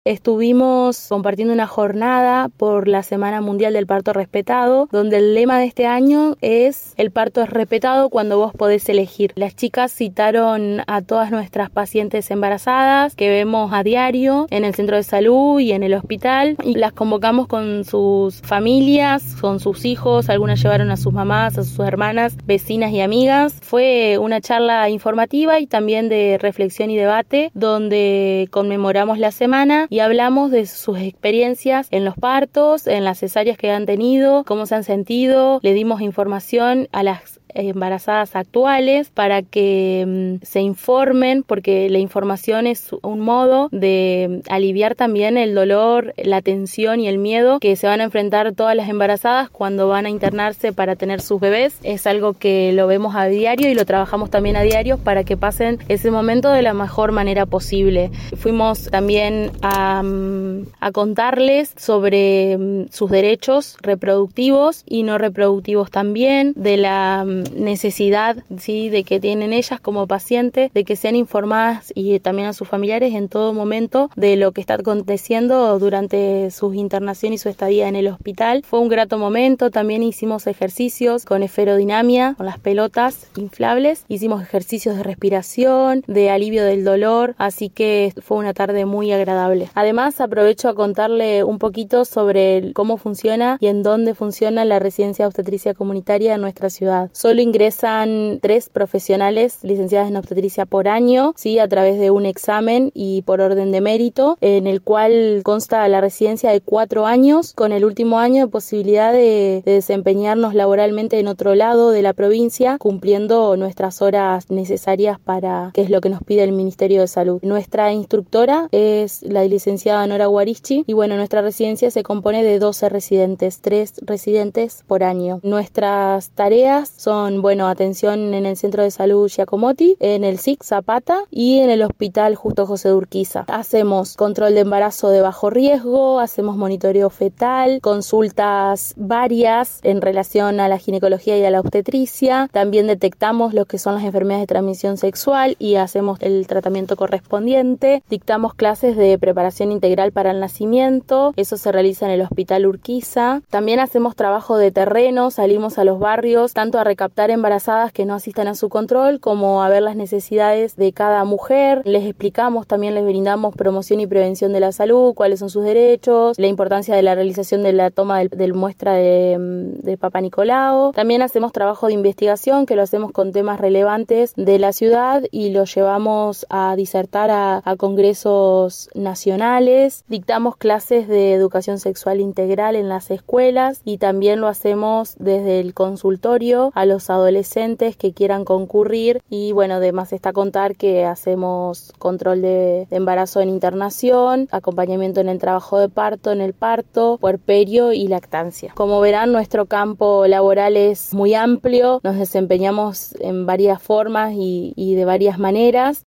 Estuvimos compartiendo una jornada por la Semana Mundial del Parto Respetado, donde el lema de este año es "El parto es respetado cuando vos podés elegir". Las chicas citaron a todas nuestras pacientes embarazadas que vemos a diario en el centro de salud y en el hospital, y las convocamos con sus familias, con sus hijos, algunas llevaron a sus mamás, a sus hermanas, vecinas y amigas. Fue una charla informativa y también de reflexión y debate, donde conmemoramos la semana y hablamos de sus experiencias en los partos, en las cesáreas que han tenido, cómo se han sentido. Le dimos información a las embarazadas actuales para que se informen, porque la información es un modo de aliviar también el dolor, la tensión y el miedo que se van a enfrentar todas las embarazadas cuando van a internarse para tener sus bebés. Es algo que lo vemos a diario y lo trabajamos también a diario para que pasen ese momento de la mejor manera posible. Fuimos también a contarles sobre sus derechos reproductivos y no reproductivos también, de la necesidad, ¿sí?, de que tienen ellas como pacientes, de que sean informadas, y también a sus familiares en todo momento, de lo que está aconteciendo durante su internación y su estadía en el hospital. Fue un grato momento. También hicimos ejercicios con esferodinamia, con las pelotas inflables, hicimos ejercicios de respiración, de alivio del dolor, así que fue una tarde muy agradable. Además, aprovecho a contarle un poquito sobre cómo funciona y en dónde funciona la residencia de obstetricia comunitaria en nuestra ciudad. Solo ingresan 3 profesionales licenciadas en obstetricia por año, ¿sí?, a través de un examen y por orden de mérito, en el cual consta la residencia de 4 años, con el último año de posibilidad de desempeñarnos laboralmente en otro lado de la provincia, cumpliendo nuestras horas necesarias para, que es lo que nos pide el Ministerio de Salud. Nuestra instructora es la licenciada Nora Guarichi, y bueno, nuestra residencia se compone de 12 residentes, 3 residentes por año. Nuestras tareas son, atención en el Centro de Salud Giacomotti, en el SIC Zapata y en el Hospital Justo José de Urquiza. Hacemos control de embarazo de bajo riesgo, hacemos monitoreo fetal, consultas varias en relación a la ginecología y a la obstetricia. También detectamos lo que son las enfermedades de transmisión sexual y hacemos el tratamiento correspondiente. Dictamos clases de preparación integral para el nacimiento, eso se realiza en el Hospital Urquiza. También hacemos trabajo de terreno, salimos a los barrios, tanto a recaptar embarazadas que no asistan a su control, como a ver las necesidades de cada mujer. Les explicamos, también les brindamos promoción y prevención de la salud, cuáles son sus derechos, la importancia de la realización de la toma del muestra de Papá Nicolau. También hacemos trabajo de investigación, que lo hacemos con temas relevantes de la ciudad y lo llevamos a disertar a congresos nacionales. Dictamos clases de educación sexual integral en las escuelas y también lo hacemos desde el consultorio a los adolescentes que quieran concurrir. Y además está contar que hacemos control de embarazo en internación, acompañamiento en el trabajo de parto, en el parto, puerperio y lactancia. Como verán, nuestro campo laboral es muy amplio, nos desempeñamos en varias formas y de varias maneras.